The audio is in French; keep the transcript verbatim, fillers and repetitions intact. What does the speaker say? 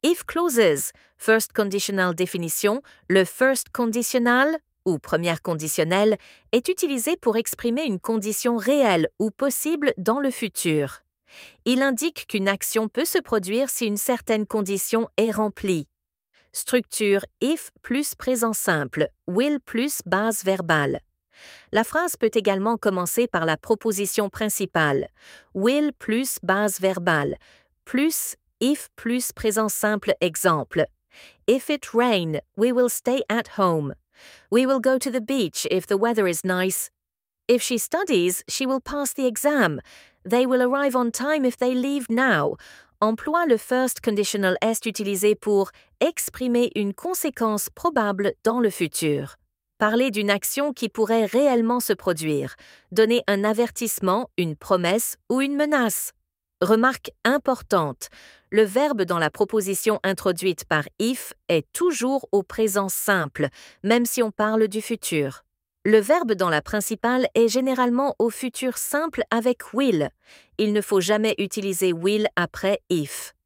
If clauses, first conditional définition, le first conditional ou première conditionnelle est utilisé pour exprimer une condition réelle ou possible dans le futur. Il indique qu'une action peut se produire si une certaine condition est remplie. Structure if plus présent simple, will plus base verbale. La phrase peut également commencer par la proposition principale, will plus base verbale, plus if plus présent simple exemple. If it rain, we will stay at home. We will go to the beach if the weather is nice. If she studies, she will pass the exam. They will arrive on time if they leave now. Emploie le first conditional est utilisé pour exprimer une conséquence probable dans le futur. Parler d'une action qui pourrait réellement se produire. Donner un avertissement, une promesse ou une menace. Remarque importante. Le verbe dans la proposition introduite par if est toujours au présent simple, même si on parle du futur. Le verbe dans la principale est généralement au futur simple avec will. Il ne faut jamais utiliser will après if.